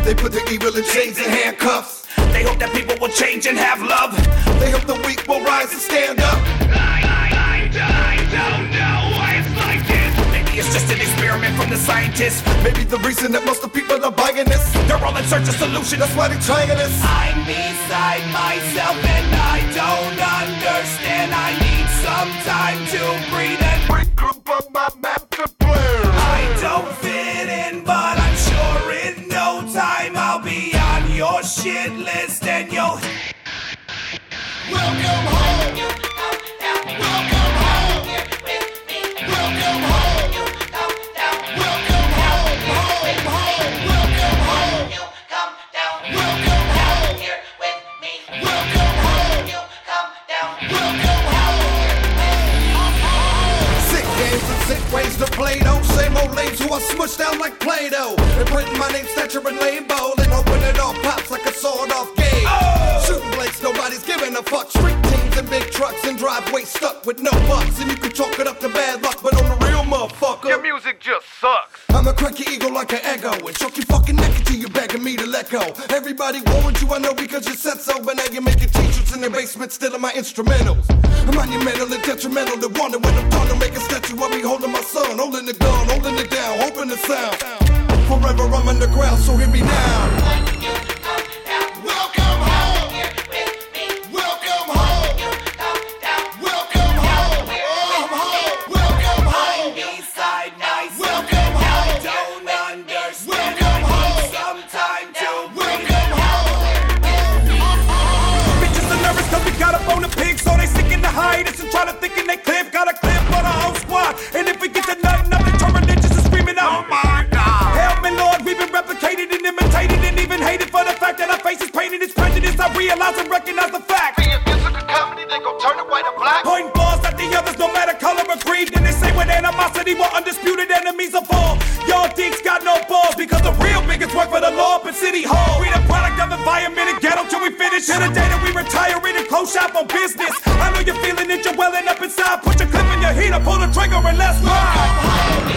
They put the evil in chains and handcuffs. They hope that people will change and have love. They hope the weak will rise and stand up. I don't know why it's like this. Maybe it's just an experiment from the scientists. Maybe the reason that most of the people are buying this. They're all in search of solutions. That's why they're trying this. I'm beside myself and I don't understand. I need some time to breathe and regroup on my master plan. I don't fit in, but I'm sure in no time I'll be on your shit list and you'll welcome home. Welcome home. Welcome home. Welcome home. Home, home. Welcome home. You come down. Welcome home. Here with me. Welcome home. You come down. Welcome home. Sick games and sick ways to play though. Same old lames who I smushed down like Play-Doh. And printing my name, stature, and label. And hoping it all pops like a sawed-off game. Shooting blanks, nobody's giving a fuck. Street teams and big trucks and driveways stuck with no bucks. And you can chalk it up to bad luck, but on the real motherfucker, your music just sucks. I'ma crack your ego like an ego and choke your fucking neck until you're begging me to let go. Everybody warned you, I know, because you said so. But now you're making t-shirts in the basement, stealing my instrumentals. I'm monumental and detrimental to wonder when I'm done to make a statue of me holding my son, holding the gun, holding it down, hoping the sound. Forever I'm underground, so hear me now. Welcome home. Here with me. Welcome home. You come down. Welcome home. Welcome home. beside myself. Welcome I home. don't understand. Welcome I home. need some time to breathe. Welcome home. Bitches are nervous cause we got up on the pig, so they sticking the hiatus and try to thinking they clip. Got a clip for the whole squad. And if we get to nothing, nothing, turn religious and screaming out. Oh my God. Help me, Lord, we've been replicated and imitated and even hated for the fact that our face is painted. It's prejudice. I realize and recognize the fact. Being physical comedy, they gon' turn it white or black. Pointing balls at the others, no matter color or creed. And they say with animosity, we're undisputed enemies of all. Y'all dicks got no balls because the real biggest work for the law up in City Hall. We the product of environment and ghetto till we finish. To the day that we retire in a close shop on business. I know you're feeling it, you're welling up inside. Put your clip in your heater, pull the trigger and let's ride.